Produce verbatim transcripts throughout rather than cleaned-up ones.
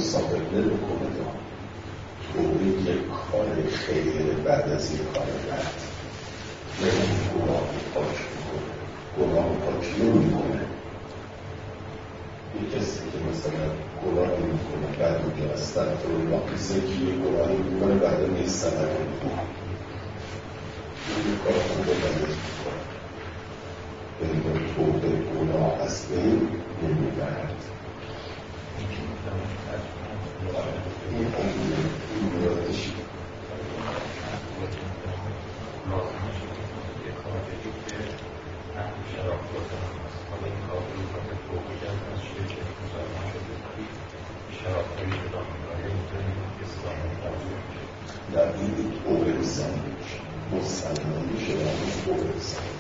مصاحبه بکنه توبه یک کار خیره بعد از یک کار بد یعنی گناه پاک میکنه گناه پاک نمیکنه یک کسی که مثلا گناه میکنه بعد میگه استغفرالله کسی که یک گناه میکنه بعد نیست سنت میکنه این کار خود بلد میکنه یعنی توبه گناه از بین نمیبرد این امونه این مرادشی در این توبه بزنی مسلمانی شده همون توبه بزنی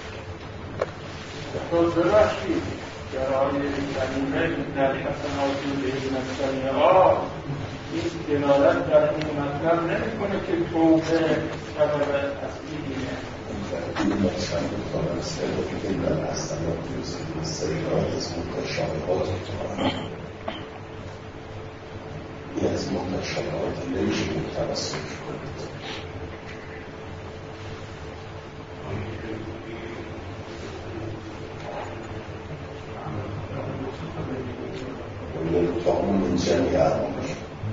خود ببخشید جرای کلمه در حسنات بهین السیئات این دلالت در این مطلب نمی‌کنه که توبه سبب اصلی اینه. این مطلب می‌کنم سبب که در حسنات بهین السیئات از متشابهات می‌کنم. این از متشابهات نمیشه توسط کنید. ويلتقون من جميع أمور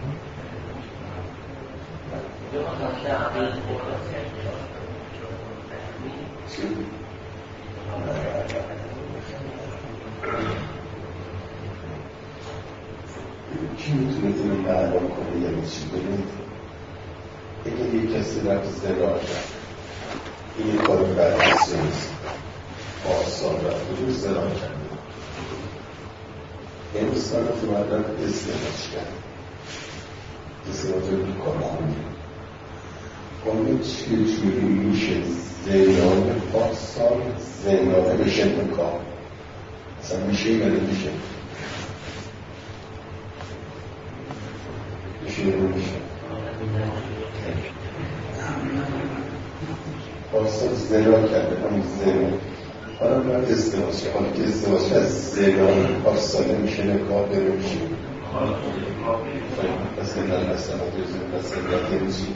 کی میتونه اینو معلوم کنه یعنی چی؟ ببینید اگه یک کسی رفت زنا کرد این کار برعکسی نیست آسان رفت و زنا کرد انسان که مردم ازدواج کرد ازدواج رو کار خونی اون چیه چیه میشه زنای آسان زنای بشه نکار اصلا میشه یا نمیشه میشه یا نمیشه آسان زنا کرده همون زنا حالا باید ازدواج کرد حالا که ازدواج از زنای آسانه میشه نکار داره میشه بس این دل بستم و دیوزی بس این دل دیوزی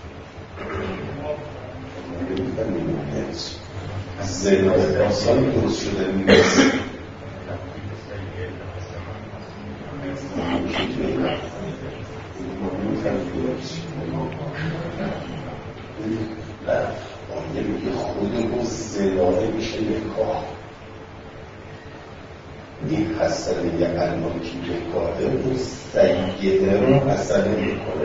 از زنای آسان درست شده نیست آنه میگه خود رو زنای میشه نکاه این حسنه یه علمان که نکاهه رو سیده رو حسنه میکنه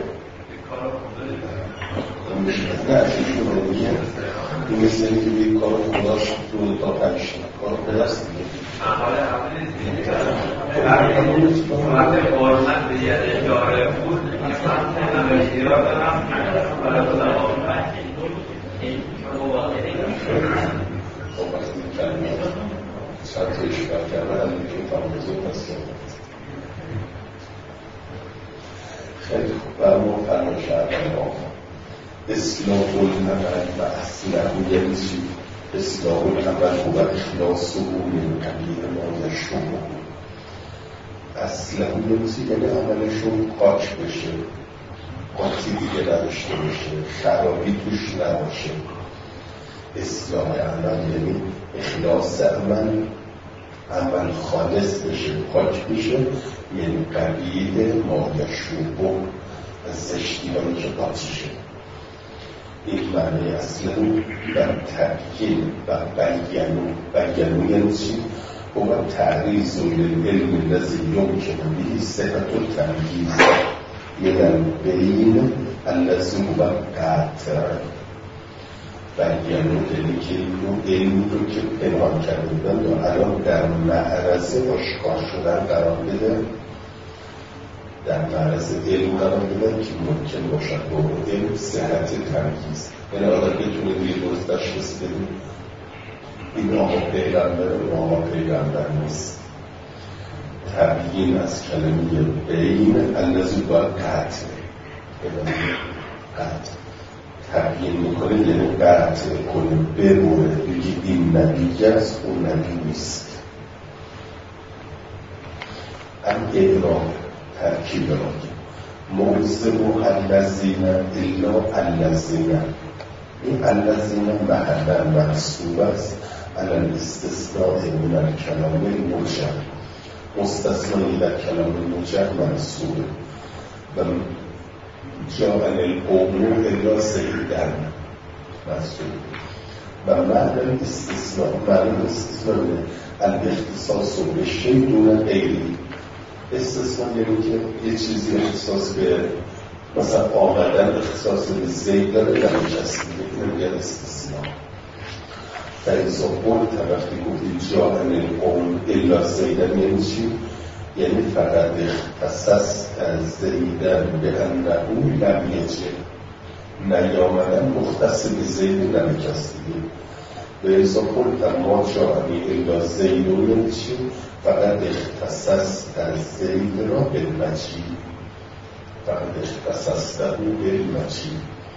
نه از این شما میگه این مثل اینه که یک کار خداش دو تا پنج کار خداست دیگه وقتی قرمت به یه اشاره بود اصلا همه را دارم برای خدا خب وقتی کلمه چند تا اشکال کرده هم میگه فهمزون هست خیلی خوب برمون فرمایش اول آفا اصلاح العمل و اصله یعنی چی؟ اصلاح العمل و اخلاص و من قبیل ما یشوه اصله یعنی چی؟ یعنی عملشون پاک بشه قاطی دیگه نداشته باشه خرابی توش نباشه اصلاح عمل یعنی اخلاص عمل عمل خالص بشه پاک بشه یعنی قبیل ما یشوه از زشتیانی که قاطی شد این معنی اصلا بر تبیین و بیانو بیانو یعنی چی؟ و بر تعریض و علم لذی یمکن بهی صحت و تمییز من بین اللذی و قطع بیانو یعنی که علم رو که پنهان کرده بودن و الان در معرض آشکار شدن قرار بده در معرض علم قرار بدن که ممکن باشد با علم صحت تمییز یعنی آدم بتونه روی روز تشخیص بدیم این آقا پیغمبر و آقا پیغمبر نیست تبیین از کلمه بین الذی باید قطع قطع تبیین میکنه یعنی قطع کنه بمونه بگی این نبی است اون نبی نیست هم ادراک ترکیب را موضع و الذین الا الذین، این الذین محلا منصوب است علی الاستثناء من الکلام الموجب، مستثنایی در کلام موجب منصوبه و جاء القوم الا زیدن منصوب و معنی الاستثناء معنی الاستثناء الاختصاص به شیء دون غیری. استثناء یعنی که یه چیزی اختصاص به مثلا آمدن اختصاص به زید داره در نشستگی، اینو میگن استثناء. فاذا قلت وقتی گفتی جاء القوم الا زیدن یعنی چی؟ یعنی فقط اختصاص زیدن به انه لم یجب، نیامدن مختص به زید نمیچستگی. به اذا قلت ما جاءنی الا زیدون یعنی چی؟ فقط اختصاص در زید را به مجی، فقط اختصاص در او به مجی.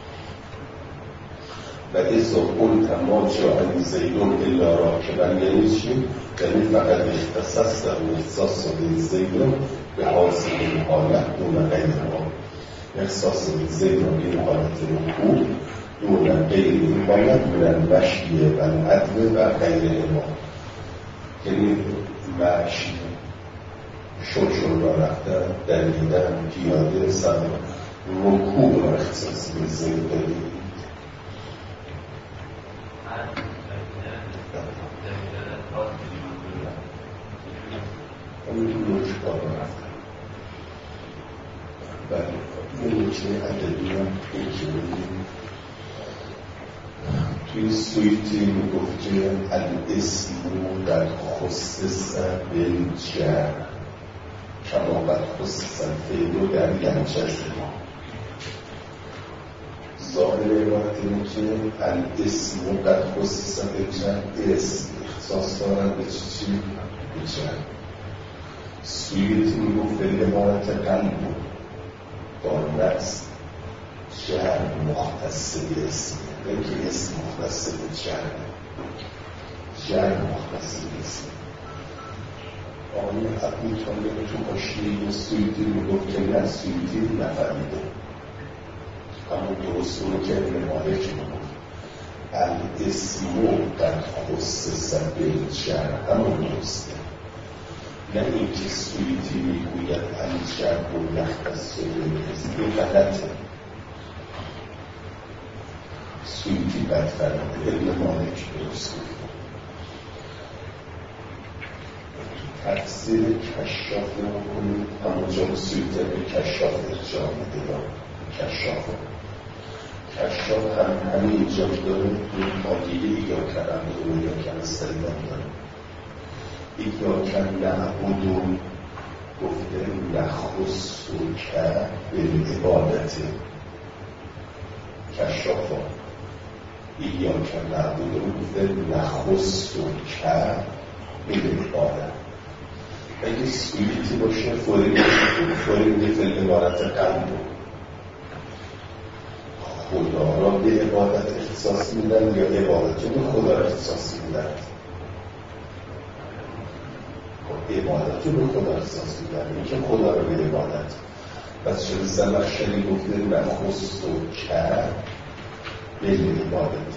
و اذا قلت ما جاءنی زیدون الا راکبن یعنی چی؟ یعنی فقط اختصاص در او اختصاص به زید را به حاصل این حالت دون غیر ما، اختصاص به زید را به این حالت رکوع دون غیر این حالت من المشی و العدل و غیر ما، یعنی مشی شل را رفتن، دویدن، پیاده، سوار، رکوع را اختصاص به زید دارید. همین نوچکار را رفتن. بله، این نوچه عددی هم یکی بودیم. توی سویتی میگفت که الاسم در خصص بالجر کما قد خصص الفعل در ینجز ما. ظاهر عبارت اینه که الاسم قد خصص بالجر، اسم اختصاص دارد به چی؟ به جر. سویتی میگفت فعل عبارت قلب با نفس جر مختص به اسم، بلکه اسم مختص به جر، جر مختص به اسم. آقای عبدی طالب تو حاشیه سویتی میگفت که نه، سویتی نفهمیده، همون درست اونو که ابن مالک میگفت الاسم قد خصص بالجر، همون درسته. نه اینکه سویتی میگوید الجر مختص بالاسم، این غلطه. سویتی بد فرمده، ابن مالک درست میگه. تفسیر کشاف رو کنید، همونجا سویتی به کشاف ارجاع میده، کشاف کشاف هم همین اینجا داره این آگیه یا کرم داره یا کم سریدن داره. یا کم نعبودون گفته نخص و که به عبادته کشاف ها. یا کم نعبودون گفته نخص و که به عبادت. اگه سویتی باشه فوری فوری میگه فیل عبارت قلب خدا را به عبادت اختصاص میدن یا عبادت رو به خدا را اختصاص میدن؟ عبادت رو به خدا اختصاص میدن، این که خدا را به عبادت. پس شده زمخشری گفته نخست و که به عبادت.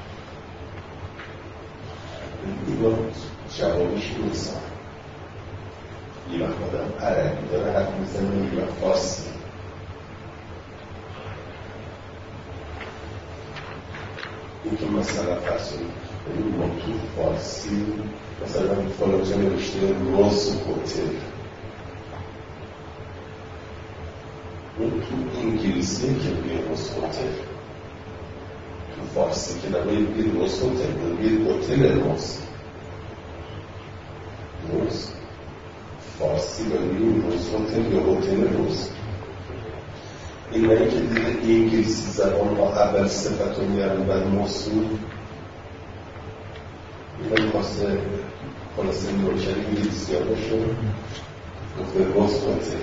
این جوابش نیست. یه وقت آدم عربی داره حرف میزنه، یه وقت فارسی. این که مثلا فرسون این ما تو فارسی مثلا فلانجا نوشته روز و هتل، اون تو انگلیسی که بگه روز هتل، تو فارسی که نباید بگه روز هتل، بگه هتل روز روز فارسی باید بگه روز هتل یا هتل روز. این نهی که دیده انگلیسی زبان ما اول صفت رو میارن بعد موصول. این خواسته خلاصه نوشری انگلیسی ها باشه گفته روز هتل.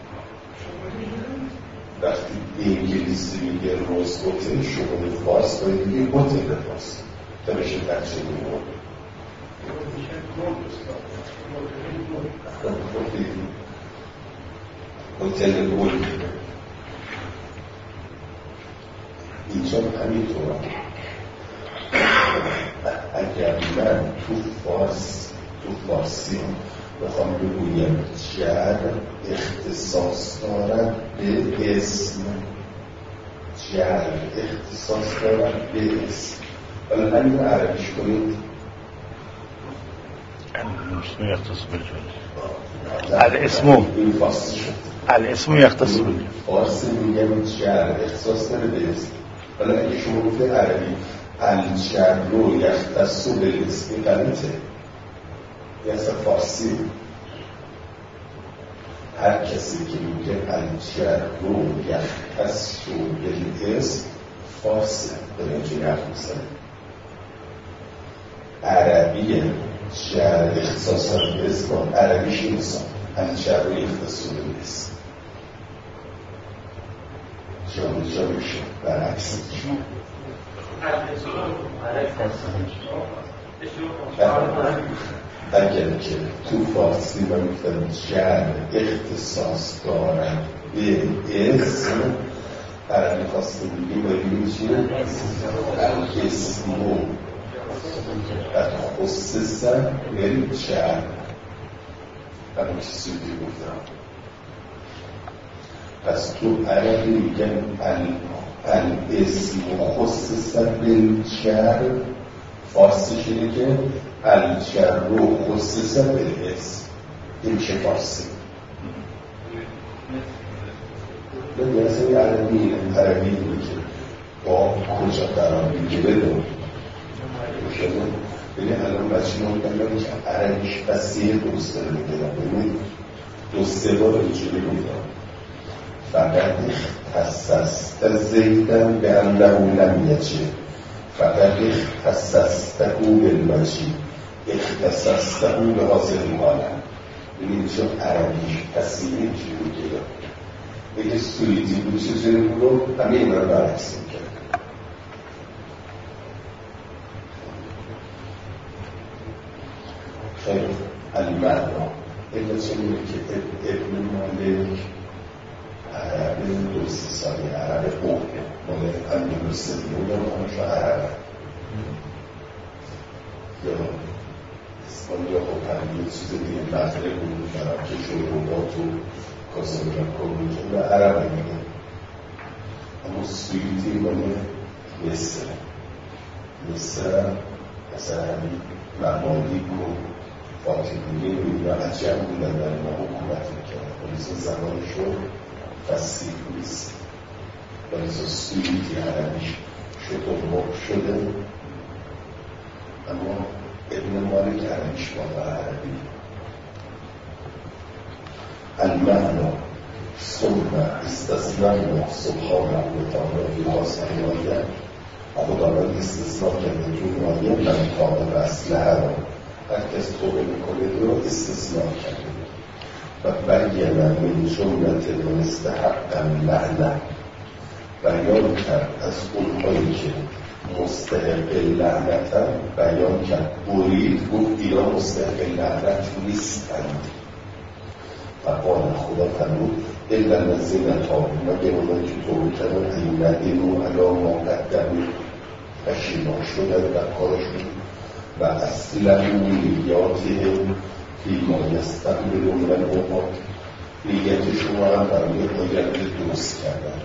وقتی انگلیسی میگه روز هتل، شما فارس باید بگه هتل فارس تا بشه ترجمه میمونه. هتل گل اینجا همینطور. اگر من تو فارس تو فارسی بخوام بگویم جر اختصاص دارد به اسم، جر اختصاص دارد به اسم، ولی همین عربیش کنید الاسم يختص بالجملة. الاسم الاسم يختص بالجملة. فارسی میگم جر اختصاص داره به اسم، ولی اگه شما گفته عربی الجر رو یختص بالاسم غلطه. یه اصلا فارسی هر کسی که میگه الجر رو یختص بالاسم فارسی داره اینجوری حرف میزنه. عربی جر اختصاص به اسم عربیش انسان الجر رو یختص بالاسم جامعه جا میشه برعکس اگر که تو فارسی من میگفتم جر اختصاص دارد به اسم عربی خواسته بگیم باید میچینه الاسم قد خصص بالجر. همون چیزی که گفتم. پس تو عربی میگن الاسم خصص بالجر، فارسی شده که الجر رو خصص بالاسم. این چه فارسی؟ من اصلا عربی عربی میگه با کجا قرار میگه بدون شده. ببین الان بچه ما میگن که عربیش بسیه دوست داره میگه ببین دو سه بار اینجوری میگم فقط اختصصت زیدن به انه لم یجه، فقط اختصصته بالمجید، اختصصته به حاصل مالم. ببین چون عربیش بسیه اینجوری میگه بگه سویدی بود چیزی رو همه این رو برعکس میگه. خیلی المعنا این چه میگه که ابن مالک عرب دوست سالی عرب قومه مال اندلس دیگه همشو عرب یا اسپانیا خب همین چیز دیگه مطلع بود برم که شروعات و کاسابلانکا بود و عرب میگه. اما سویدی مال مصر مصر مثلا همین ممالیک و فاطمیه و عجم بودن در ما حکومت میکرد. ولیسا زمانشون فسیح نیست، ولیسا سویدی عربیش شطور شده، اما ابن مالک عربیش واقع عربی. المعنى ثم استثناء سبحانه وتعالى في خاص عناية خداوند استثناء کرده تو مایه من طالب اصلها رو هر کس توبه میکنه رو استثناء کرده و بیان من جملت مستحق لعنه بیان کرد از اونهایی که مستحق لعنت بیان کرد برید گفت اینا مستحق لعنت نیستند و قال خدا فرمود الا الذین تابوا مگر اونایی که توبه کردن این ندیمو علی ما قدموا پشیمان شدن در کارشون و اصلا نیاتهم فیما یستقبلون من العقوبات نیتشون رو هم برای آینده درست کردن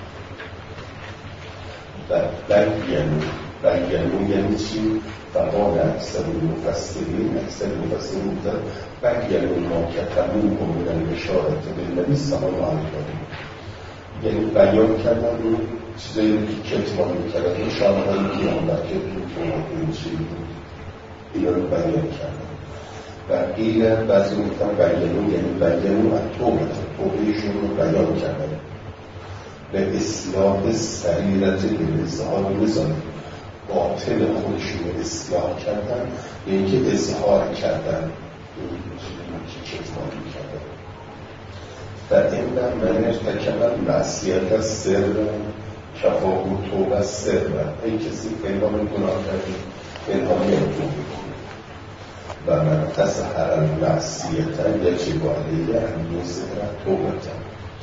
و بیانو بیانو یعنی چی؟ فقال اکثر مفسرین اکثر مفسرین بودن بیانو ما کتبون من البشارت بالنبی صلی الله علیه و یعنی بیان کردن رو چیزایی که کتمان میکردن رو شامل پیامبر که تو تومون چی بود اینا رو بیان کردن و این بعضی میگفتن بیانو یعنی بیانو از توبت توبهشون رو بیان کردن به اصلاح سریرت به اظهار نظام باطل خودشون رو اصلاح کردن به اینکه اظهار کردن که کتمان میکردن و این در من ارتکبت معصیت از سر کفاهو توبه از سر این کسی پیدا من گناه کردی پنهانی رو توبه کنه و من تسحر المعصیت یجب علیه ان یظهر توبته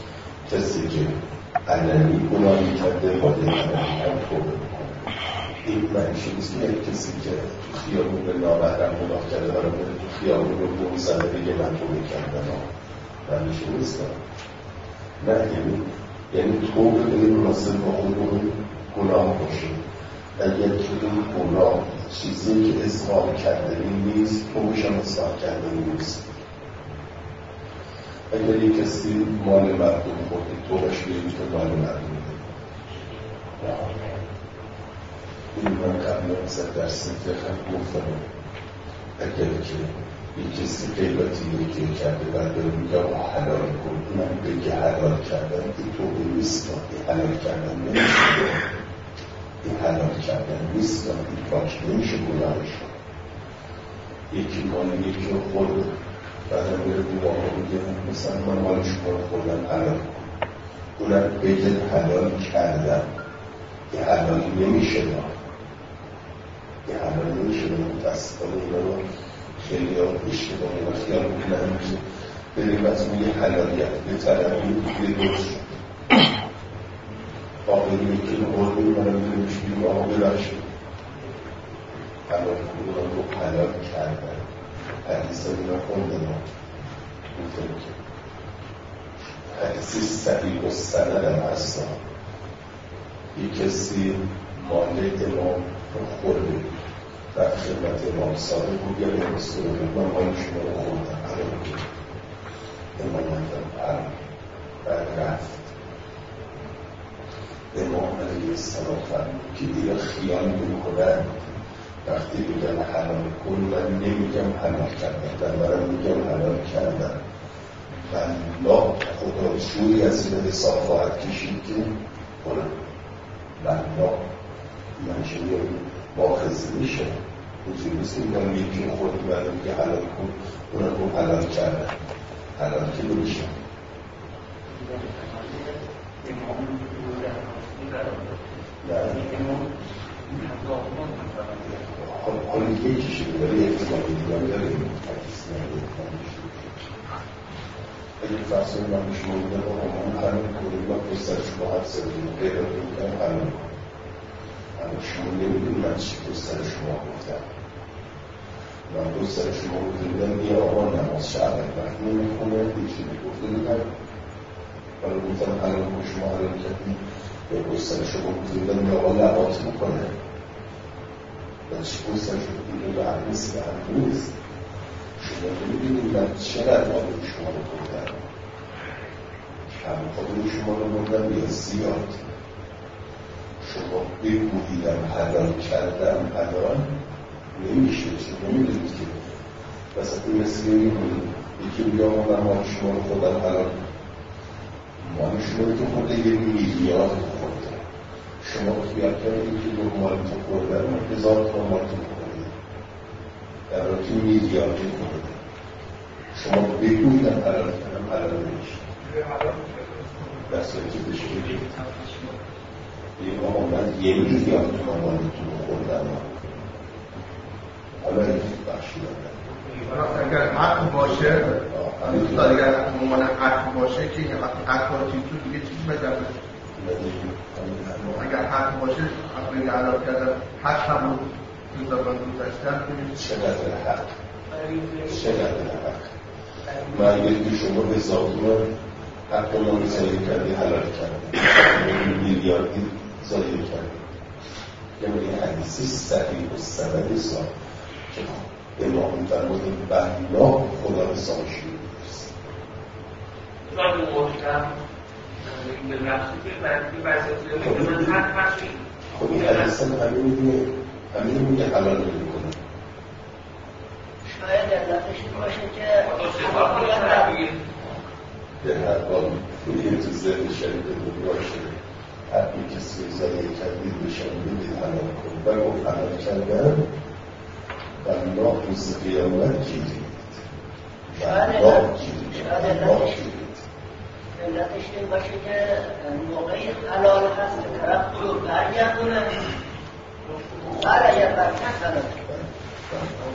کسی که علنی گناهی کرده باید علنی هم توبه بکنه. این معنیش نیست که کسی که تو خیابون به نامحرم گناه کرده برای بره تو خیابون رو بوم زده بگه من توبه کردم. معنیش نیست. نه یعنی یعنی توبه به مناسب با اون گناه باشه. اگر که این گناه چیزی که اصلاح کرده نیست توبهش هم اصلاح کرده نیست. اگر یک کسی مال مردم خورده توبهش بیایی که مال مردم این من قبل مثلا در سنت خیلی گفتم اگر که یک کسی قیبتی یکی کرده بعد میگم حلال کن من بگه حلال کردن این توبه نیست این حلال کردن نمیشه این حلال کردن نیست این پاک نمیشه گناهش یکی مال یکی رو خورده بعدم میره گناه رو میگه مثلا من مال شما رو خوردم حلال کن اونم بگه حلال کردم این حلال نمیشه این حلال نمیشه متاسفانه اینا رو خیلی ها اشتباهی و خیال میکنن که بریم از اون یه حلالیت یه طرفی یه درست شد آقایی یکی رو برده منم میرمش بیرون آقا ببخشید حلال کنون رو حلال کردن حدیث ها اینا خونده ما میتونم که حدیثی صحیح و سند هم هستا یک کسی مال امام رو خورده در خدمت امام صادق بود یا امام صادق من مال شما رو خوردم حلال کنم امام هم حلال بعد رفت امام علیه السلام فرمود که دیگه خیال میکنن وقتی میگم حلال کن من نمیگم حلال کردم در برم میگم حلال کردم والله خدا شوری از این حساب خواهد کشید که کنم والله منشه یه ماخذی میشه حضور نیست میگم یکی خود من میگه حلال کن اونم رو حلال کردم حلال که نمیشه حالا یکیشه داره احتمالی دیگه داره حدیث نمیشه اگه فرصه من به شما بودم با همون حلال کنیم من پسترش با حد سردیم غیر رو بودم حلال کنم اما شما نمیدونی من چی پستر شما گفتم من پستر شما بودم یه آقا نماز شعبت وقت نمیخونه یکی بگفته بودم حالا گفتم حلال کن شما حلال کردیم یا پستر شما بودم یه آقا لبات میکنه و چی پستر شما بودم به هم نیست به هم نیست شما نمیدونید من چقدر آدم شما رو بودم کم خودم شما رو بودم یا زیاد شما بگوییدم حلال کردم حلال نمیشه چون نمیدونید که وسط مثل میکنید یکی بیا من مال شما رو خودم حلال مال شما رو که خورده یه میلیارد خورده شما خیال کردید که دو مال تو خورده من هزار تا مال تو خورده در حالی که میلیاردی خورده شما بگوییدم حلال کردم حلال نمیشه دسته که بشه بگید این آقا من یه میلیارد تومن مالتون رو خوردم حالا این بخشی دارم اگر حق باشه اگر عنوان حق باشه که حق باشه تو دیگه چیز بگرده اگر حق باشه حق بگه علاق کردن حق هم تو زبان گذاشتن چقدر حق چقدر حق من یکی شما حساب کنم حق ما زایی کردی حلال کردی میلیاردی زایی کردی یعنی این حدیثی صحیح و سند سا که امام فرمود بلا خدا رسانش می‌رسه من محکم به نفسی که برای وضعیت من حق بخشی خب این حدیث هم همین میگه همین میگه حلال نمی‌کنه شاید علتش باشه که به هر حال یه تو ذهن شریف باشه حقی کسی زایی کردید بشن بدید حلال کن و گفت حلال کردن و الله روز قیامت گیرید و الله گیرید و الله گیرید علتش این باشه که موقعی حلال هست که طرف رو برگردونه بعد اگر برکت حلال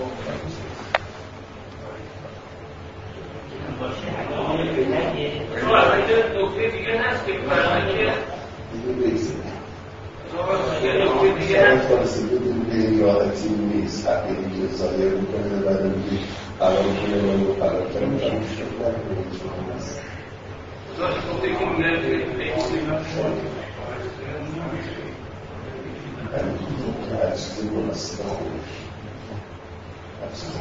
باشه البته نکته دیگه هست که فرض که دیگه بگذاریم یه نکته دیگه هست فلسفه به راحتی نیست حقیقی که ظاهر میکنه بعد میگه قرار کنه من رو قرار کنم کنم شد نکته که نمیدونیم هر چیزی مناسب خودش هر چیزی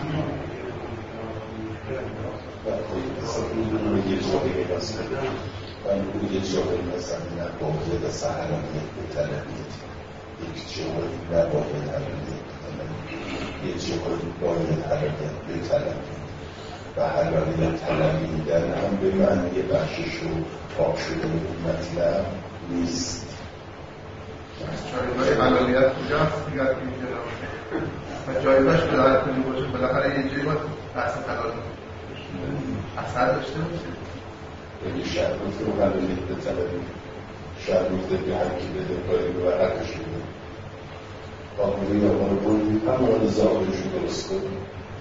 و خیلی اصلا اون یه جایی بسته و اون یه جایی مثلا نباید و سهرانیت به طلبیت یک جایی نباید حرکت یه جایی باید حرکت به طلبیت و حرکت طلبیدن هم به معنی بخشش رو پاک شده مطلب نیست جایگاه حلالیت کجا هست دیگر که اینجا و جایگاهش به دارد کنی باشه بالاخره یه جایی باید بحث حلال اثر داشته باشه یعنی شهر گفته رو حلالیت به طلبی شهر گفته که هرکی بده کاری به ورقش بده آقای یا ما رو بردیم هم آن ظاهرش رو درست کنیم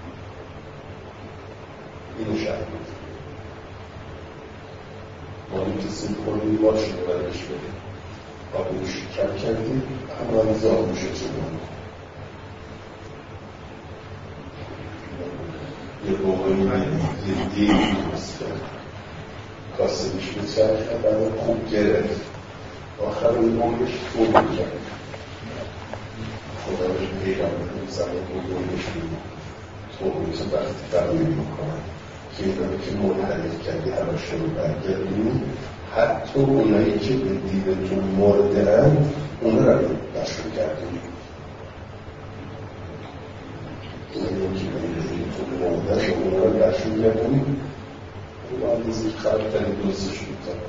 اینو شهر گفته ما این کسی خوردیم باشه رو برش بده آقای شکر کردیم هم آن ظاهرش رو چون یه بقایی یه دیگی درست کرد کاسبش به چرخ کرد خوب گرفت آخر این عمرش خوب کرد خدا بهش پیغام کنیم زمان بزرگش بیم توبه تو وقتی قبول میکنن که این رو که منحرف کردی همش رو برگردیم حتی اونایی که به دیدتون مردن اونا رو بشکر کردیم اونایی که به دیدتون مردن اونا رو بشکر کردیم اون آنیزی خراب تنی دوستش بودن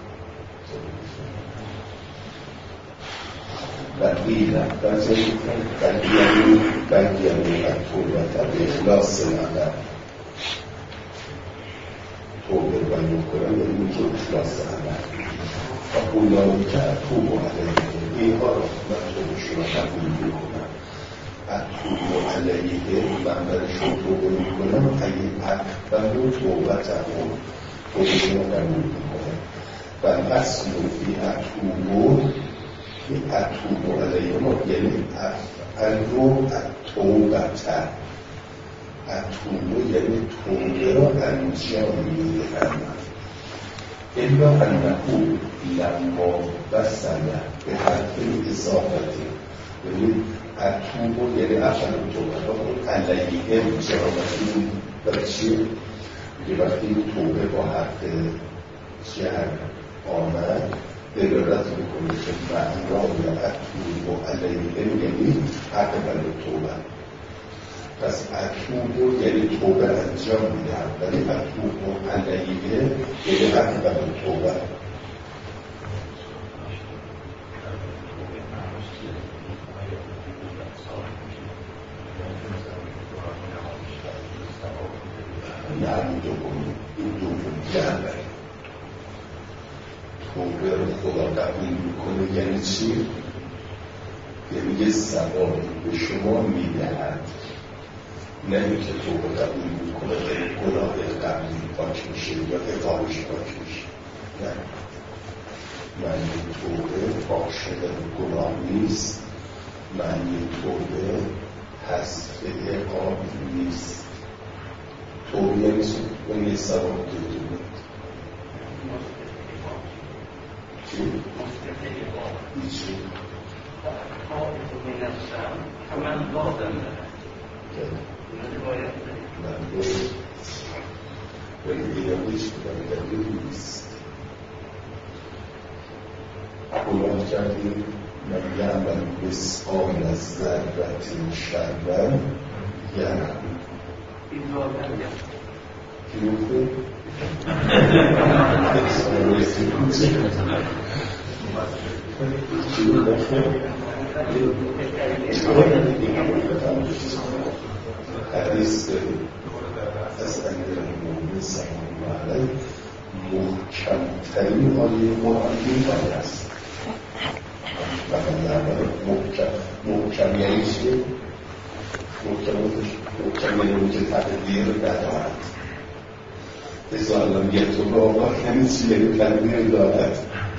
و ایران بزرگ بگیانی بگیانی اکتوبت به اخلاص نمه توبه و نکنم و این که اخلاص نمه و اولایی که اتوب و علیه اینها رو من توبهشون رو قبول میکنم اتوب و علیه من برشون توبه میکنم اگه اکبر و توبت همون توبهشون رو قبول میکنم و اصل فی اتوب اتوب علیه ما یعنی افعلو اتوبت اتوب یعنی توبه را انجام میدهم الا انهو لما وصل به حرف اضافتی یعنی اتوب یعنی افعلو توبه را علیه جامعی و چیه؟ یه وقتی توبه با حرف جهر آمد دلالت میکنه که معنای اتوب و علیه یعنی عقبل توبه پس اتوب یعنی توبه انجام میدهم ولی اتوب و علیه یعنی عقبل توبه یعنی دوم این دوم جهر توبه رو خدا قبول میکنه یعنی چی؟ یعنی یه ثوابی به شما میدهد نه اینکه توبه قبول میکنه یعنی گناه قبلی پاک میشه یا اقامش پاک میشه نه معنی توبه پاک شدن گناه نیست معنی توبه حذف اقام نیست توبه یعنی اون یه ثواب دیگه چی؟ هیچی من لازم من دوست ولی دیگه هیچ بودم دلیل نیست قرآن کردیم من یعمل مثقال ذرة شرا یره کی گفته؟ حدیث از امیرالمومنین صلی الله علیه محکمترین آیه قرآن این آیه است و محکم محکم یعنی چیه؟ محکم یعنی که تقدیر ندارد ازا الان یه تو رو آقا یعنی چی؟ یعنی کلمه دارد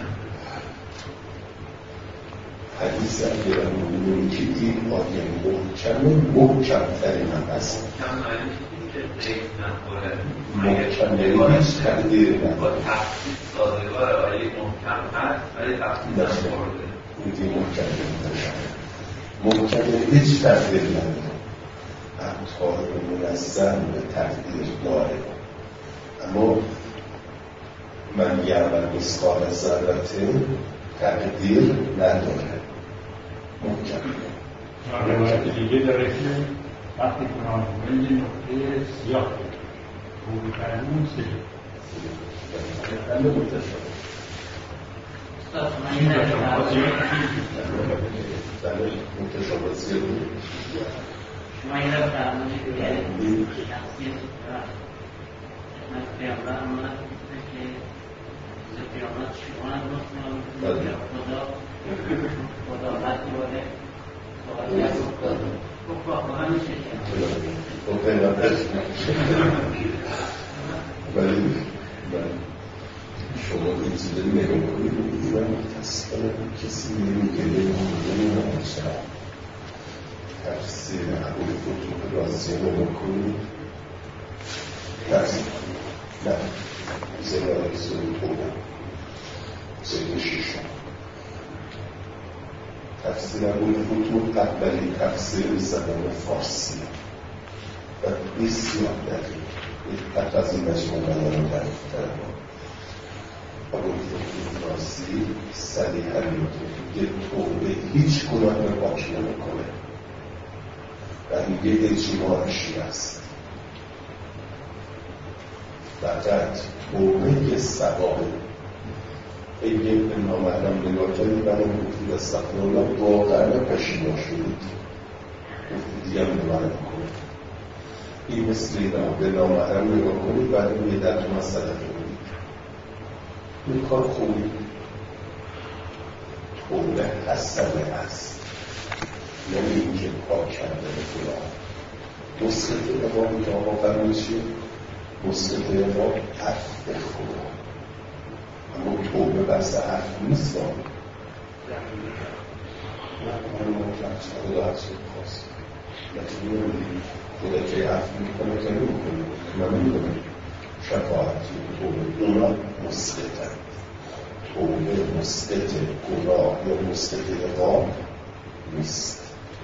حدیث اگر مونیم که این آیه محکم محکم ترین هم هست محکم یعنی هیچ تقدیر نداره با تفسیر سازگار آیه محکم هست ولی تفسیر نخورده این محکم نداره محکم هیچ تقدیر نداره امطار منظم به تقدیر داره اما من یعمل مثقال ذره تقدیر نداره محکم روایت دیگه داره که وقتی قرآن میگه یه نقطه سیاه خوبی فرمون سیاه بنده متشابه بنده متشابه سیاه شما این رو فرمونی که شخصیت من پیامبر آمد که پیامبر شما هم گفتم خدا خدا بد بوده ولی شما این چیزی نگاه کنید و من متاسفانه کسی نمیگه نمیگه تفسیر ابوی فتوح رازی رو بکنید تفسیر نه زنای سوی توبه سوی شیشم تفسیر ابوی فتوح اولی تفسیر زبان فارسی و بسیار دقیق حتی از این مجموعه رو دقیق‌تر ابوی فتوح رازی صریحاً میگه توبه هیچ گناه رو پاک نمی‌کنه و میگه اجماعشی است فقط توبه یه ثوابه اگه به نامحرم نگاه کنید و من گفتید استغفرالله واقعا پشیمان شدید گفتید دیگه هم نماره کنید این مثل این به نامحرم نگاه کنید بعد اون یه در تو مسئله کنید این کار خوبی توبه حسنه است یعنی اینکه پاک کردن خدا مسخط ما که آقا فرمی چیه؟ مسخط ما عفو خدا اما توبه بحث عفو نیست من مطلب خدا عفو خواست لیکن نمیدیم خدا که عفو میکنه که نمیکنه من نمیدونم شفاعتی توبه اونا مسخطن توبه مسخط گناه یا مسخط اقام نیست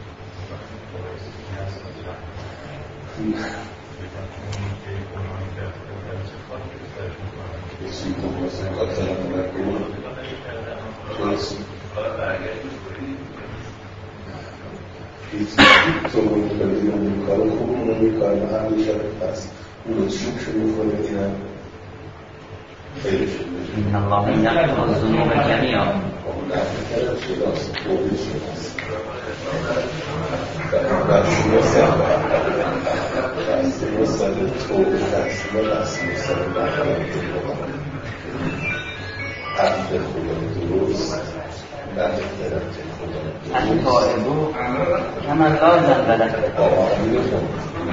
بسید تو بازه قاتل هم نکنم بسید تو بود کنید اون کار خوب اون کار محلی شد پس اون رو شکر میکنه اینم خیلی شد این الله یغفر الذنوب جمیعا اون نفر کرد شداست توبه شداست رسول سر رسول سر توبه رسول رسول سر بخواهد عبد خدا درست نهترت خدا از تائبو کمن لا زنبلت آمین خود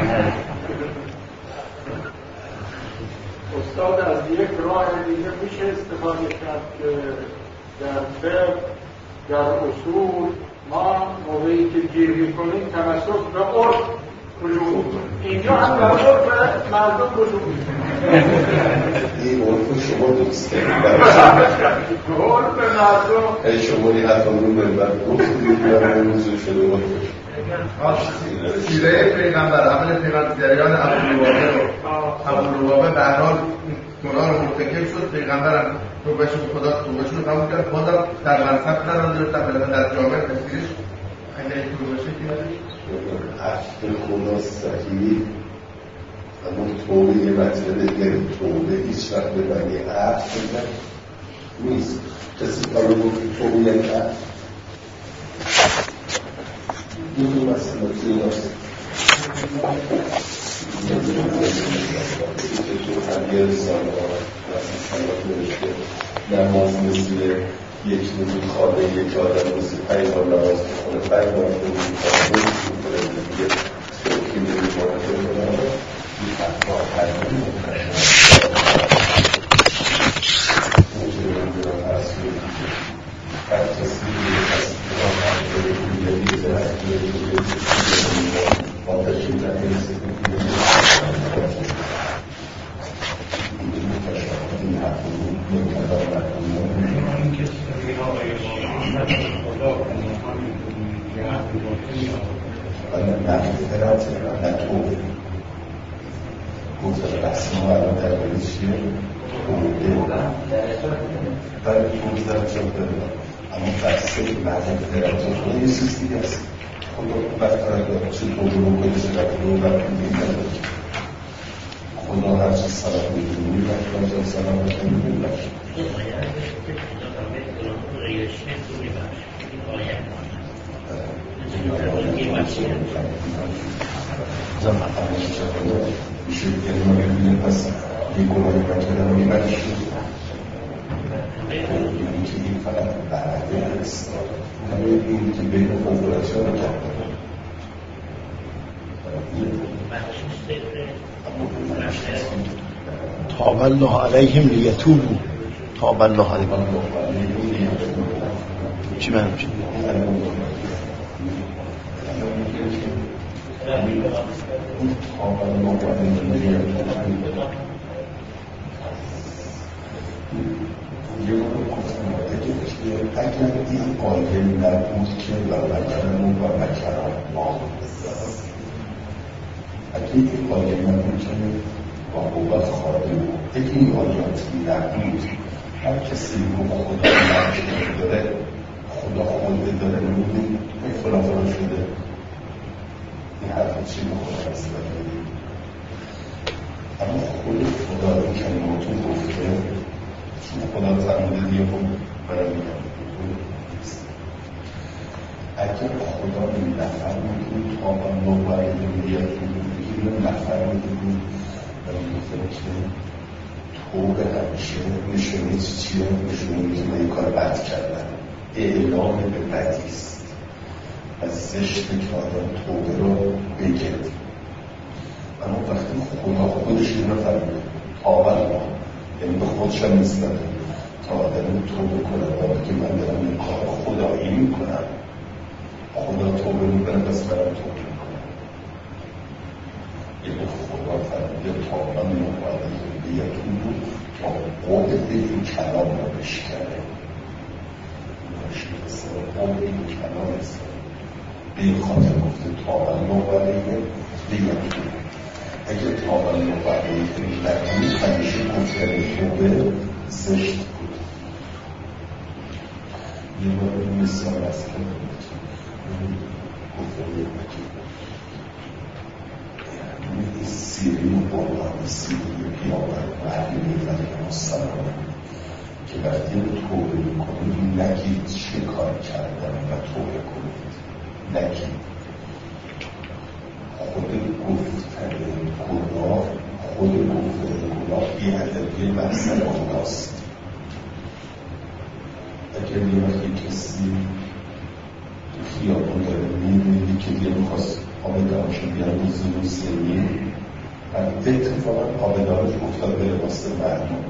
استاد از یک راه دیگه میشه استفاده کرد که در فقه در اصول ما موقعی که گیر میکنیم تمسک به عرف رجوع اینجا هم به عرف مردم رجوع این عرف شما دوست دارید به عرف مردم ای شما این حتی اون بلبر گفتید برای موضوع شده عرف سیره پیغمبر عمل پیغمبر جریان ابوالواقع رو ابوالواقع به هر حال گناه رو مرتکب شد پیغمبرم توبهش رو خدا توبهش رو قبول کرد بازم در منصب قرار گرفت در جامعه تفسیرش خیلی توبهش کردی عفو خدا صحیح اما توبه یه مطلب دیگه توبه هیچ وقت به معنی عفو نیست کسی کارو گفت توبه یعنی عفو این دو مسئله توی هست همیه رسانه ها نماز مثل یک نمون خوابه یک آدم مثل پنج بار نماز بخونه پنج بار نمون خوابه بخونه دیگه توی که نمون خوابه این حقا حقا هر کسی از مغفرت نتوب گفت رسم و الان در بری چیه؟ توبه برای توب در جا بدن اما بسته مغفرت خدا یه چیز دیگه است خدا بطرق چه توبه رو بده چه رفت رو رفت میدید خدا هر چه سلام میدونی رفت هر چه سلام میدونی رفت زمان میشه یه نمه بینه پس یه گناهی بکرم و میبرش این که این فقط بعده هست همه این که بین فوقلاتیان رو کرده تاب الله علیهم لیتوبوا تاب الله علیهم چی معنی میشه؟ اگر این آیه نبود که و مکرم و مکرم ما اگر این آیه نبود که با قوت خواهده بود اگر این آیاتی نبود هر کسی رو خدا مکرم داره خدا خود داره نبودی این فلافل شده این حرف چی به خدا هست اما خود خدا این کلماتون گفته چون خدا فرموده دیگه خود برای میگم اگر خدا این نفر میگه تا با نوبری دنیت میگه این نفر میگه برای میگه که توبه همیشه نشونه چیه؟ نشونه که من این کار بد کردم اعلام به بدیست از زشت که آدم توبه رو بگرد اما وقتی خدا خودش این رو فرموده تابر ما یعنی به خودش هم نیستم تا آدم توبه کنم و که من دارم این کار خدایی میکنم خدا توبه میکنم بس برم توبه میکنم یعنی خدا فرموده تابر نوبری بیتون بود تا قوت این کلام رو بشکنه قوت این کلام است به این خاطر گفته تابر نوبری بیتون اگر تابر نوبری نکنید همیشه گفتن توبه زشت بود یه بار مثال است که گفتن یه بکی این سیری و باران سیری پیامبر وحی میفرد مستمر که وقتی رو توبه میکنید نگید چه کار کردن و توبه کنید نگید خود گفتن گناه خود گفتن گناه بی‌ادبی محضر خداست اگر یه وقتی کسی خیابون داره میبینی که دیگه میخواست آبدارشون بیان روز روز سنی و اتفاقا آبدارش افتاد به لباس مردم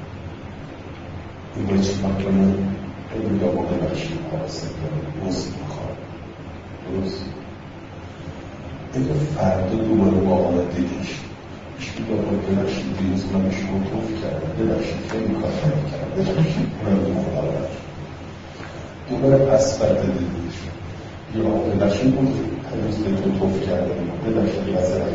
این باید چی مکنه این یا باقی برشی حواسه داره روز میخواد روز اگر فردا دوباره با آمد دیدیش ایشکی باید ببرشید دیروز من به شما توف کردم ببرشید خیلی کار کردم ببرشید من رو خدا برشید دوباره پس فردا دیدیش یا ببرشید بود هنوز به تو توف کردم ببرشید بزرگ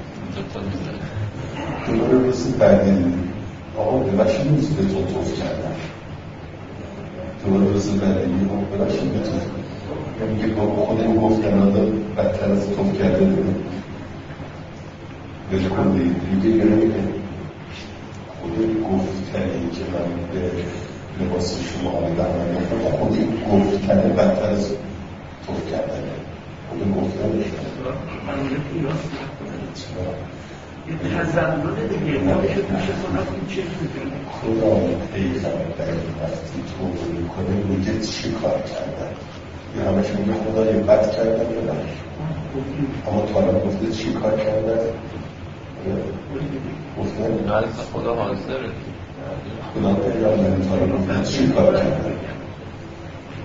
دوباره روز بعدی دیدیم آقا ببرشید نیست به تو توف کردم دوباره روز بعدی دیدیم ببرشید به تو یا میگه با خودم گفتن آدم بدتر از توف کرده بودم بلکن دید میگه یا نمیگه خودم گفتنی که من به لباس شما آمدم من گفتم خودم گفتنه بدتر از توف کردنه خودم گفتنه من اونه پیراست یه تزمونه دیگه ما که میشه کنم این چه میکنه خدا پیغمبر وقتی توبه میکنه میگه چی کار کردن یه همش میگه خدا یه بد کردن یا نه اما تا الان گفته چی کار کردن گفتن نه خدا حاضره خدا پیغمبر تا الان گفته چی کار کردن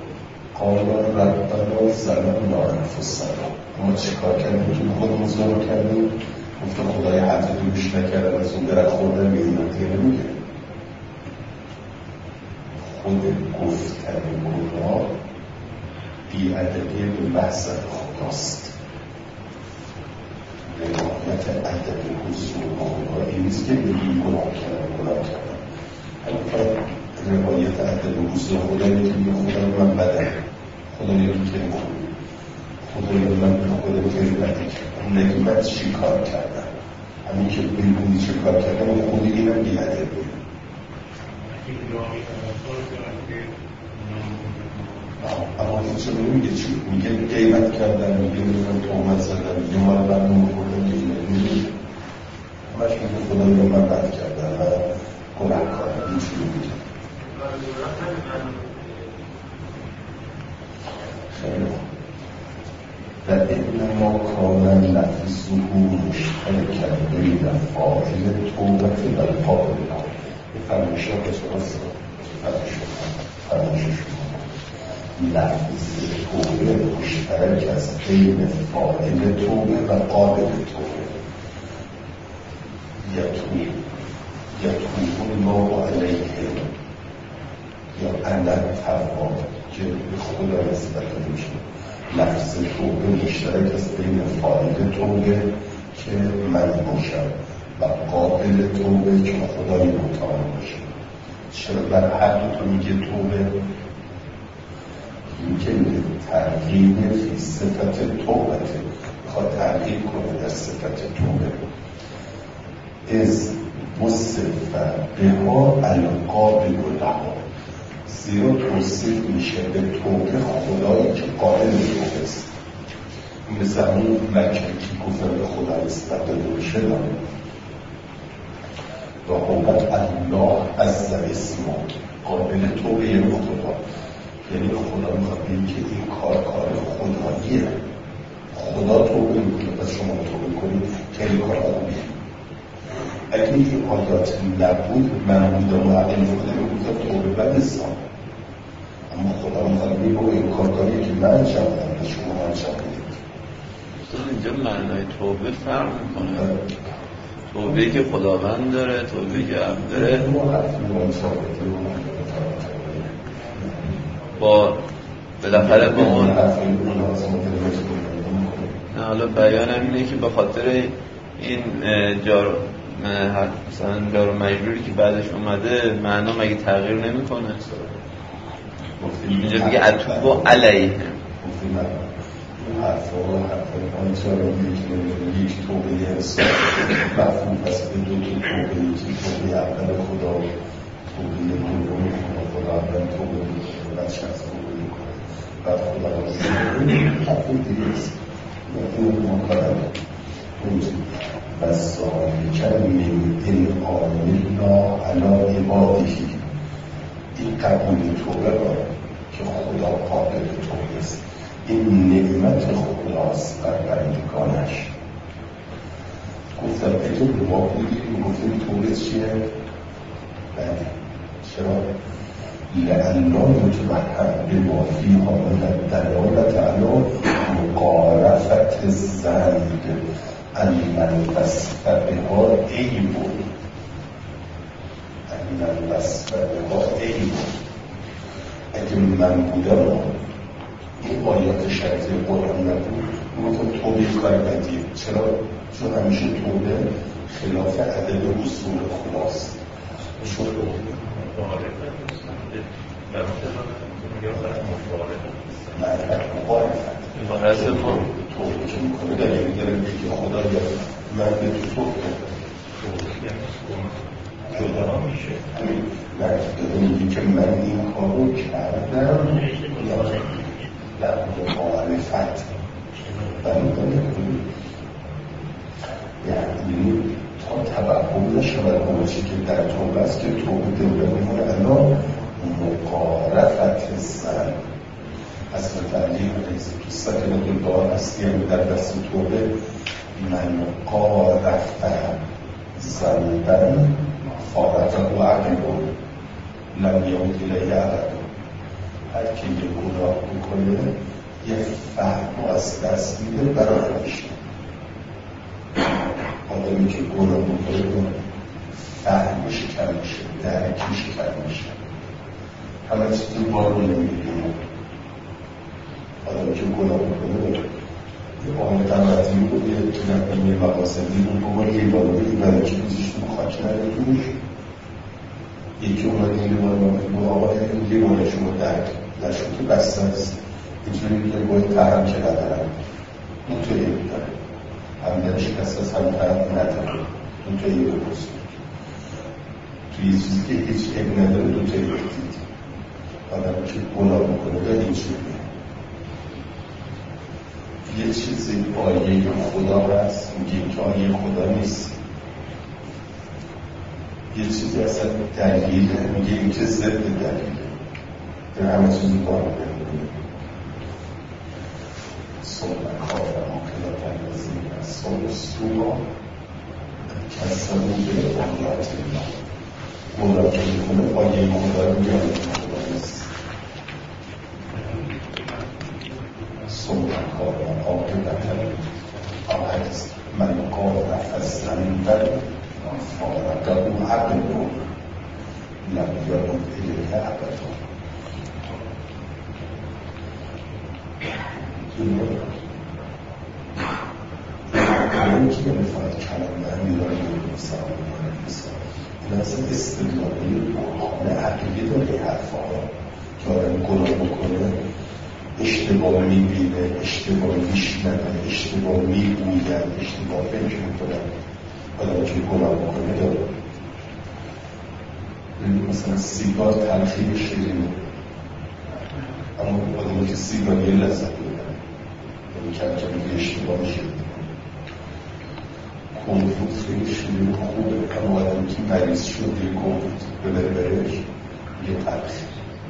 حالا ربنا ظلمنا انفسنا، ما چیکار کردیم؟ تو خودمون ظلم کردیم. گفته خدای حتی دوش نکردم از اون درخت خوردن میدونم دیگه نمیگه. خود گفتن گناه بی‌ادبی به محضر خداست. روایت ادب حضور گناه این نیست که بگیم گناه کردم گناه کردم. البته روایت ادب حضور خدا اینه که میگه خدا من بدم، خدا یکی که خوبی، خدا من به خدا خیلی بدی کردم، نگی من چی کار کردم. همین که بگونی چی کار کردم و خودی اینم بی‌ادبی. اما این چه نمیگه چی؟ میگه قیمت کردن، میگه نمیدونم تومت زدن، میگه ما رو برنامه خوردن، میگه نمیگه همش میگه خدا رو من بد کردن و گناه کارم. این چی میگه؟ خیلی و انما کان لفظه مشترکا بین فاعل توبه و القائل. این فرمایشات است. فرمایش شما لفظ توبه مشترک است بین فاعل توبه و قابل توبه. یتوب یتوب الله علیهم یا اندر تواب که به خدا نسبت میشه. لفظ توبه مشترک است بین فاعل توبه که من باشم و قابل توبه که خدای متعال باشه. چرا بر هر دو تا میگه توبه؟ این که ترغیب فی صفت توبه، میخواد ترغیب کنه در صفت توبه. از وصف بها القابل لها، زیرا توصیف میشه به توبه خدایی که قائل توبه است. مثل اون مکه که گفتن به خدا نسبت داده بشه داره و حبت الله عز اسمه قابل توبه یعنی خدا، یعنی خدا میخواد بگه که این کار کار خداییه، خدا توبه میکنه پس شما توبه کنید، خیلی کار خوبیه. اگه این آیات نبود من بودم و عقل خدا میگفتم توبه بد استان، اما خدا میخواد بگه این کار کاریه که من انجام دادم شما انجام بدید. اینجا معنای توبه فرق میکنه. توبه که خداوند داره، توبه که عبد داره با بالاخره با اون نه. حالا بیانم اینه که به خاطر این جار مثلا جار و مجروری که بعدش اومده معنا مگه تغییر نمیکنه؟ اینجا بگه اتوب علیه حرفا حرفا آنچه را یک توبه انسان مفهوم پس به دو تا توبه، یکی توبه اول خدا، توبه دوم خدا اول توبه میکنه بعد شخص توبه میکنه بعد خدا را زیده حرفی دیگه است. مفهوم مقرد اونجی و سالکن من انعامنا علی عبادهی، این قبول توبه را که خدا قابل توبه است، این نعمت خداست بر بندگانش. گفتم اگه به ما بودیم گفتیم توبه چیه؟ بله. چرا؟ لئلا یتوهم بما فیها من الدلالة علی مقارفة الذنب ان الوصف بها عیب ان الوصف بها عیب. اگه من بودم این آیات شرطی قرآن نبود میگفتم توبه کار بدیه. چرا؟ چون همیشه توبه خلاف عدد اصول خداست. شد مبارزه ما توبه که میکنه در این داره بگی خدا یا من به تو توبه جدا میشه همین داره میگی که من این کارو کردم یا در معرفت بنابراین یعنی تا توهم نشود اون چی که در توبه است که توبه دوله میمونه الا مقارفت زن اصل تعلیم ریزی که سکنه دلدار هستی یعنی در دست توبه من قارفت زندن فارفت و عقیبون لم یمت الیه عقیبون. اگه که یه گناه بکنه یه فهم از دست میده برای همیشه. آدمی که گناه بکنه فهمش کم میشه، درکش کم میشه، همه چیز رو بار رو نمیبینه. آدمی که گناه بکنه یه آن تمرتی بود، یه تو نکنه یه مقاصدی بود بگو یه بار بود این برای که بیزش رو خاک نداریم یکی اومد این بار بود آقای یه بار شما درک نشون که بسته است اینجوری که باید تحرم که ندارم اون توی این داره همین شکست از هم طرف نداره اون توی این بپرسید توی یه چیزی که هیچ عیب نداره دو توی بگید آدم که گناه بکنه داره این چیزی یه چیزی آیه خدا هست میگه که آیه خدا نیست یه چیزی اصلا دلیله میگه این که ضد دلیله در همه چیزی بار بکنه صبح کار ممکنه تنظیم از صبح سوما کسا میگه آیات مراجعه کنه آیه خدا رو میگه آیه خدا نیست صبح کار عاقبت آهد من قال از زنبر فارقه عقل رو لم یرد الیه ابدا این که نمیفاید کلمه میرای نمیسا این اصلا استدلالی برهانه عقیده داره حرفا که آدم گناه بکنه اشتباه میبینه، اشتباه میشنوه، اشتباه میگوید، اشتباه فکر میکنه آدم که گناه بکنه داره مثلا سیگار تلخی شیرینه اما آدمی که سیگار یه لذت میبره یعنی کم کم یه اشتباه شیرینه کنفوت خیلی شیرین خوبه اما آدمی که مریض شد یه کنفوت ببره برش یه تلخی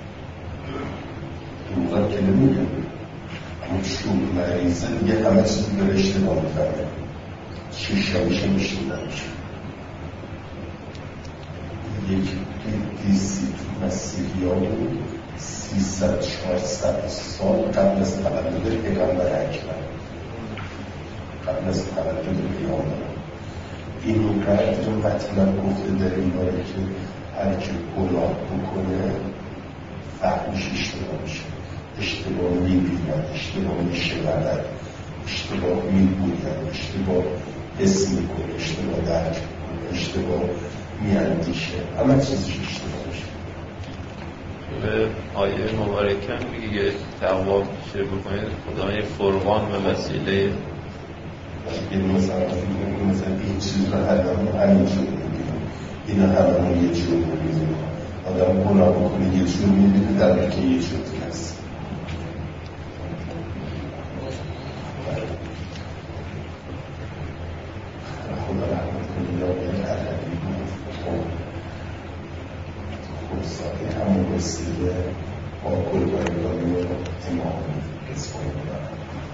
دروغم که نمیگه اما چون مریضه دیگه همه چیز داره اشتباه میفرده شیشه میشه میشنیده میشه یک قدیسی تو مسیحی ها بود سیصد چهارصد سال قبل از تولد پیغمبر اکبر قبل از تولد پیغمبر این قدر مطلب گفته در این باره که هر که گناه بکنه فهمش اشتباه میشه اشتباه میبیند اشتباه میشود اشتباه میگوید اشتباه حس میکنه اشتباه درک میکنه اشتباه میاندیشه همه چیزش اشتباه میشه به آیه مبارکه میگه تقوا چه بکنید خدا یه فرقان و وسیله این مثلا مثلا این چیز رو همه همین جور میبینیم اینا همه یه جور میبینیم آدم گناه بکنه یه جور میبینه در حالی که یه جور دیگه هست خدا رحمت کنه یا این علمی بود خورساده همون وسیله با قربانگاهی و امام رسول بودن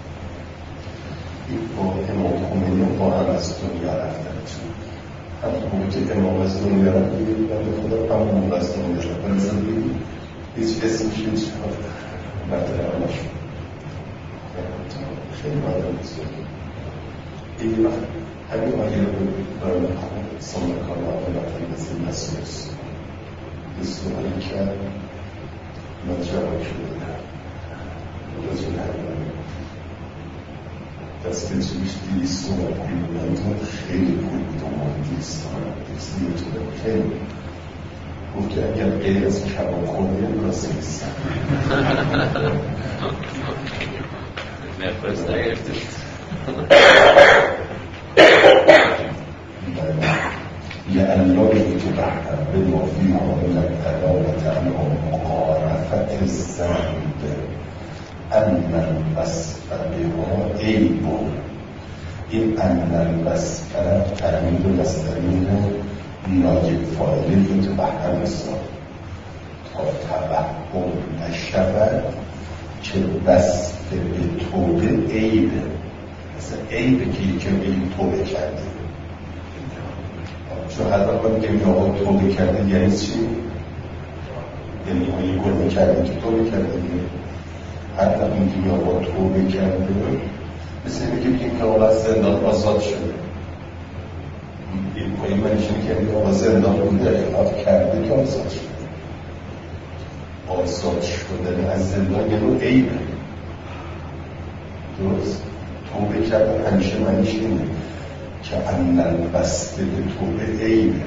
این با امام خمینی با هم از دنیا رفتن چون همون موقع که امام از دنیا رفتن بنده خدا همون موقع از دنیا رفتن بنزن بگید هیچ اسمش هیچ بردر همش خیلی بردر بسید این وقت همین آیه رو برای خود سمکان و آقلتن مثل مسئوس این سوالی که من جواب شده رجل همین دست چیش دیست و بیمونند خیلی بود و مهندیست مهندیست یه خیلی گفت که اگر غیر از کباب خورده راست نیستم نفرست نگرفته لأنه يتبعها بما فيه من العداوة عنه مقارفة الذنب أن الوصف بها عيب این أن الوصف تأمید مصدرین ناجب فاعل یتبعها مثال تا تبهم نشود که وصف به توبه عیبه مثلا عیبه که یکی به این توبه کرده چون حتی ما میگیم که آقا توبه کرده یعنی چی؟ یعنی ما یه گناه کردیم که توبه کردیم، هر وقت میگیم یا با توبه کرده مثل اینه که بگیم که آقا از زندان آزاد شده. این پایی منش اینه که آقا زندان بوده اخلاف کرده که آزاد شده. آزاد شدن از زندان یه نوع عیبه. درست؟ توبه کردن همیشه منش اینه که انن بسته به توبه عیبه.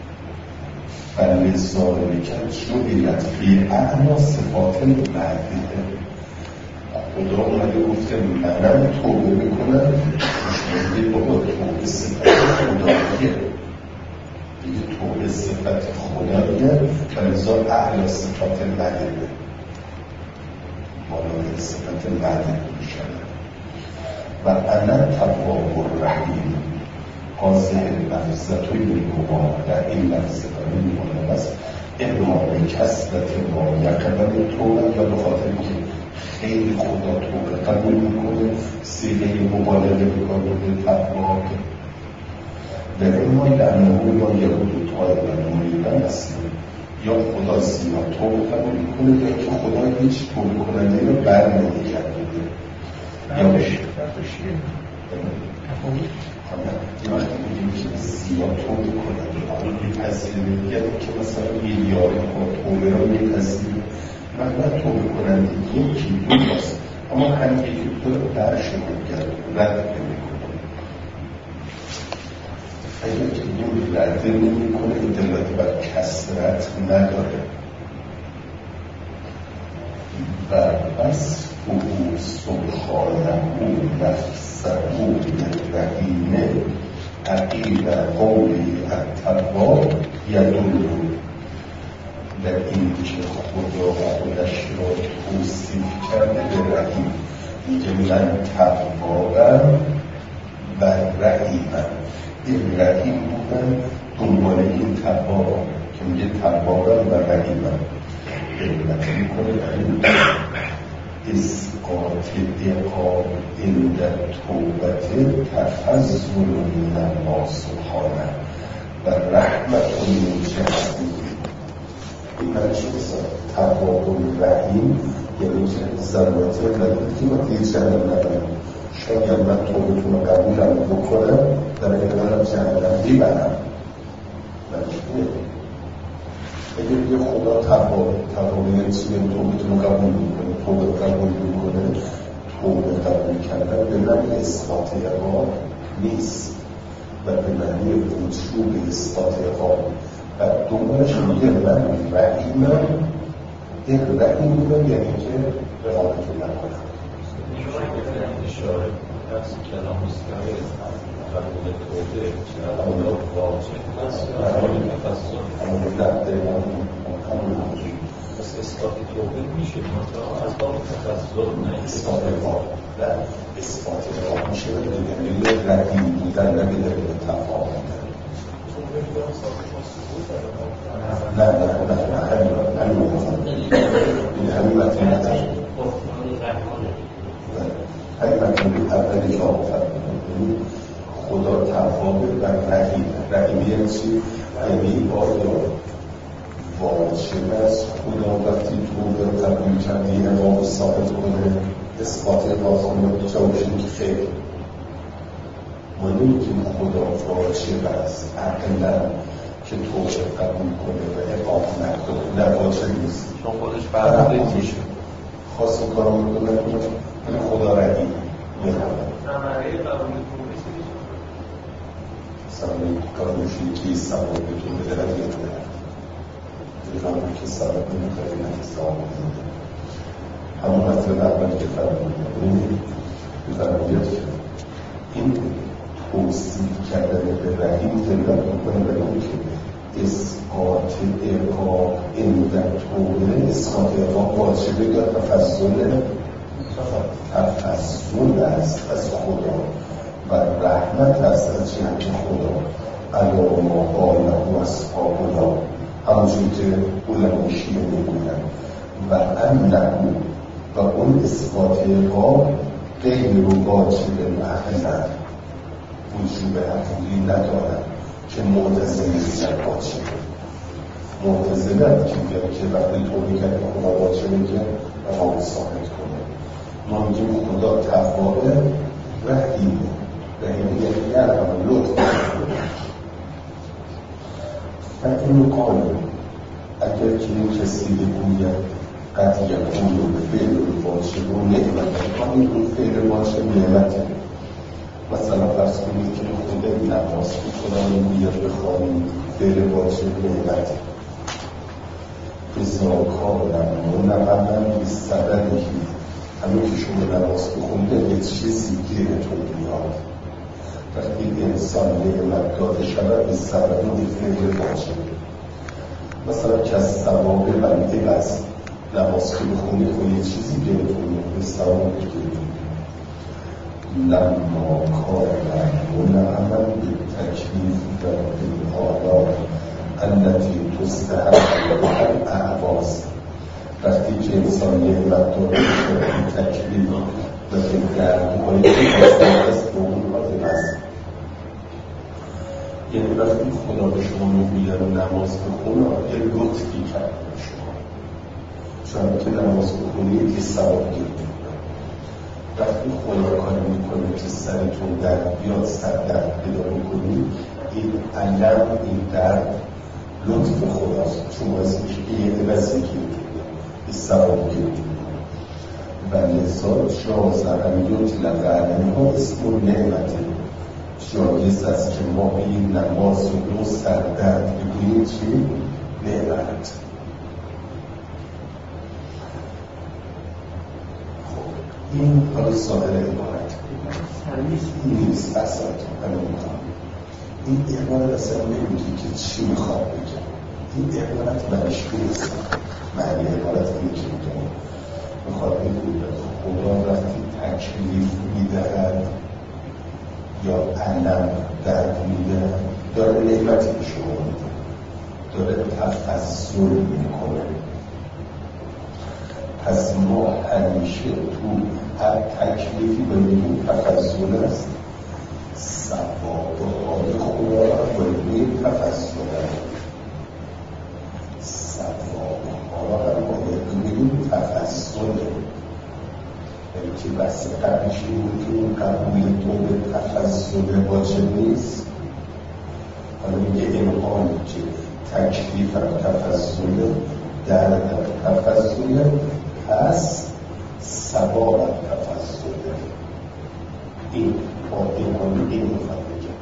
فلزاره کرد شدیت فی اعنا صفات المعدیه. خدا اومده گفته منم توبه بکنم مشمولی بابا توبه صفت خداییه دیگه، توبه صفت خداییه. فلزا اعلا صفات المعدیه، بالای صفت المعدیه میشن. و انا تواب الرحیم قاضی لفظت و یکوها در این لفظه کنه میکنه بس اعمال کسبت ما یقبل توبه یا به خاطر که خیلی خدا توبه قبول میکنه، سیغه مبالغه بکنه به تواب در اعمال لعنهو یا یهود و طایب و مریدن اصلا یا خدا زیاد توبه قبول میکنه یا که خدا هیچ توبه کننده رو بر نمیگرده یا بشه یا وقتی میگیم که زیاد توبه کننده آن میپذیره یعنی که مثلا میلیارد توبه رو میپذیره مقدر توبه کننده یکی دو باست اما همین یکی دو رو برش نمیگرد رد نمیکنه. اگر که دور رد نمیکنه این دلالت بر کثرت نداره و بس او سبحانه او نفسه او رحیمه عقیب قولی التواب یدل در این که خدا خودش را توصیف کرده به رحیم میگه من توابم و رحیمم. این رحیم بودن دنبال این توابم که میگه توابم و رحیمم علت میکنه در این اسقاط اقاب اندر توبت تفضل من الله سبحانه و رحمت من جهتی. این منش بسید تواب الرحیم یعنی که ضرورت ندید که من دیگه جهنم ندارم، شاید من توبتون رو قبولم بکنم در اقدارم جهنم بیبرم منش بید. اگر یه خدا تواب تواب یعنی چیه توبتون رو قبول میکنه، توبه قبول میکنه، توبه قبول کردن به معنی اثبات اقاب نیست و به معنی وجوب اثبات اقاب و دنبالش میگه من رحیمم. این رحیم بودم یعنی که رقابتون نکنم. اشاره نفس کلام مستقل قبول توبه چرا واجب است برای تفسیر همون لحظه همون پس اثبات توبه میشه از باب تفسیر نه اثبات اقاب و اثبات اقاب میشه و دلیل رحیم بودن نه به دلیل تفاهم نه نه نه همین این همین مطمئن نتر همین مطمئن اولی که آفر خدا توابه و رحیم. رحیمی یعنی چی؟ یعنی آیا واجب است خدا وقتی توبه قبول کردی اقاب ثابت کنه اثبات اقاب کنه جوابشون که خیر ما نمیگیم خدا واجب است عقلا که توبه قبول کنه و اقاب نکنه نه واجب نیست چون خودش فرموده میشه خاص کارا میکنه ولی خدا رحیم ثمره قبول توبه چی ثمره کار میشه که ثواب بتون به درد میکنه میخوام که ثواب نمیخواه نه که ثواب نمیده همون مطلب اولی که فرمودید میفرمودید که این توصیف کردن به رحیم دلت میکنه به اون که اسقاط اقاب اندر توبه اسقاط اقاب واجبه یا تفضل تفضل است از خدا و رحمت است از جهت خدا علا ما قاله اصحابنا همونجور که علما شیعه میگویند و انه و اون اسقاط اقاب غیر واجب محض وجوب عقلی ندارد که معتزله میگن واجبه معتزله که میگه که وقتی توبه کردی خدا با چه میگه و ما ثابت کنه. ما میگیم خدا توابه رحیمه. رحیمه یعنی یرحم لطف و این قانون اگر که این کسی بگوید قد یکون رو به فعل رو باشه رو نعمت این رو فعل باشه نعمته. مثلا فرض کنید که خود نماز که خدا میگوید بخوانید فعل باشه نعمته. بزاکارم منقمم به سببی همین که شما نماز بخونده یه چیزی گیرتون میاد. وقتی انسان نعمت داده شود به سبب اون فعل باشه. مثلا که از ثواب بنده است نماز که بخونی خود یه چیزی گرفتونی به ثواب گرفتونی لما کارم و نعمل به تکلیف و به آلا التي تستحق به اعواز. وقتی که انسان نعمت داده شد به تکلیف و به گرمهایی که است به اون حاضر است. یعنی وقتی خدا به شما میگوید نماز بخونه یه لطفی کرد به شما چون که نماز بخونید یه ثواب گرفتید. وقتی خدا کار میکنه که سرتون درد بیاد سر درد پیدا میکنید این علم این درد لطف خداست چون باعث میشه که یه عوضی گرفتید یه ثواب گرفتید و لذا جاز امیوت لغرنه ها اسم نعمته. جایز است که ما به این نماز و دو سردرد بگوییم چی؟ نعمت. خب این حالا ساده عبارت این نیست اصلا این عبارت اصلا نمیگی که چی میخواد بگم. این عبارت منش نیست. معنی عبارت اینه که میگم میخواد بگوید خدا وقتی تکلیف میدهد یا علم درد میده داره نعمتی به شما میده داره تفضل میکنه. پس ما همیشه تو هر تکلیفی باید این تفضل است ثواب های خدا را باید این تفضل است ثواب ها را باید این تفضل که بحث قبلش این که این قبول تو به تفضل واجب نیست. حالا میگه امکان که تکلیف هم تفضل در تفضل پس ثواب هم تفضل این با امکان این میخواد بگه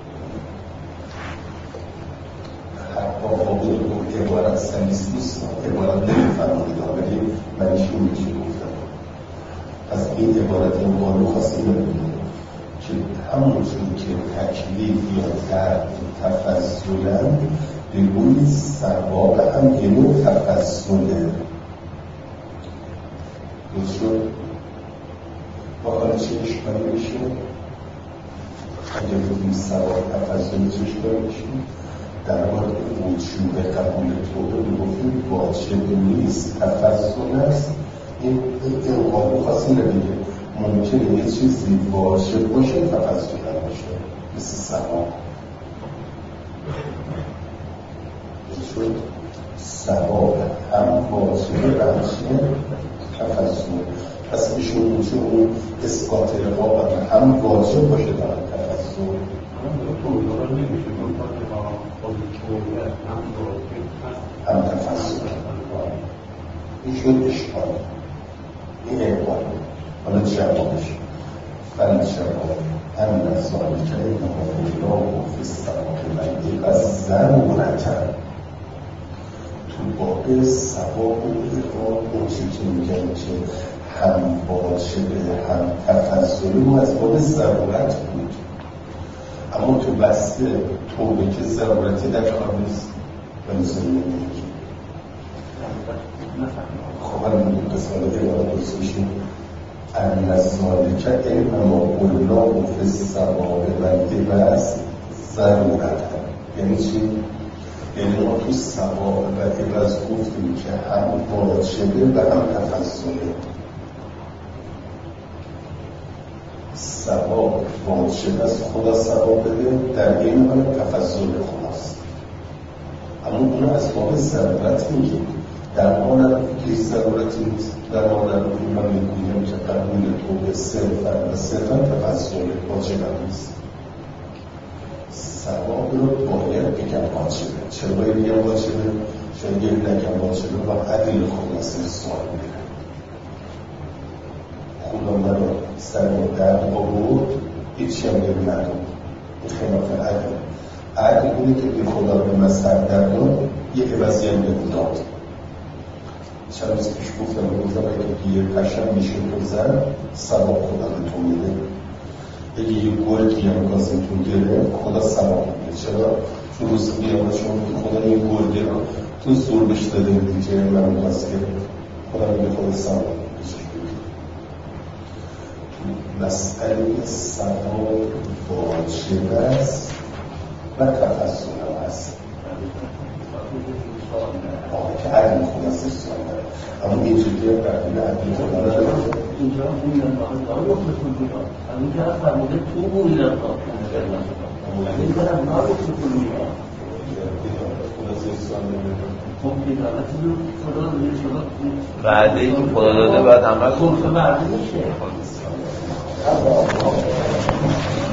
حتی قابل گفت عبارت سلیس نیست عبارت نمیفرمایید ولی منش این میشه گفتم. از این عبارت این قانون خاصی نمیدونه که همونجور که تکلیف یا درد تفضلن بگویی ثواب هم یه نوع تفضله. درست شد؟ با حالا چه اشکالی میشه؟ اگر بگویی ثواب تفضله چه اشکالی میشه؟ در مورد وجوب قبول توبه بگویی واجب نیست تفضل است. این این قانون خاصی نمیگه ممکنه یه چیزی واجب باشه تفضل باشه مثل ثواب. شد ثواب هم واجبه و همچنین تفضل. پس ایشون میشه اون اثبات رقابت هم واجب باشه در تفضل هم تفضل این شد اشکال. این اقبال حالا جوابش فلجواب هم نظاری که اینه ها و فستقاق مندی و ضرورتن تو باب ثواب و اقبال اونچه که میگن که هم واجبه هم تفضلی و از باب ضرورت بود. اما تو بسته توبه که ضرورتی در کار نیست و نظری نمیگه خب هم این قسمت دیوار درستشون النظاری که علم ما قلنا و فستقاق مندی و از ضرورت هم یعنی چی؟ یعنی ما تو ثواب و عوض گفتیم که هم واجبه و هم تفضله. ثواب واجب است خدا ثواب بده در این حال تفضل خداست. اما اون از باب ضرورت میگه. در آن که ضرورتی نیست، در آن من میگویم که قبول تو به صرفا و صرفا تفضل واجب نیست. ثواب رو باید بگم واجبه. چرا باید بگم واجبه؟ چون اگه نگم واجبه و عدل خلاصه سوال میگم. خدا من رو سر درد آورد، هیچی هم بگم ندارم. این خلاف عدل. عدل اونه که به خدا به مذهب دردان یه عوضی هم بگو داد. چند روز پیش گفتم گفتم اگه یه پشم میشه تو زن ثواب خدا به تو میده. اگه یه گرگی هم گازتون گره خدا ثواب میده. چرا؟ چون روز قیامت شما که خدا یه گرگی رو تو زور بهش داده میدی که من گاز گره خدا میده خدا ثواب میده. مسئله ثواب واجب است و تفضل هم هست. آقا که عدل خدا سرسان داره اما اینجوری هم بردیم عدل خدا داره اینجا اون نماز رو بکنید اینجا فرموده تو بویل خدا این طرف نارو بکنید خدا سرسان داره خب دیدارتی رو خدا داره شما بعد این خدا داده بعد عمل خب بعد میشه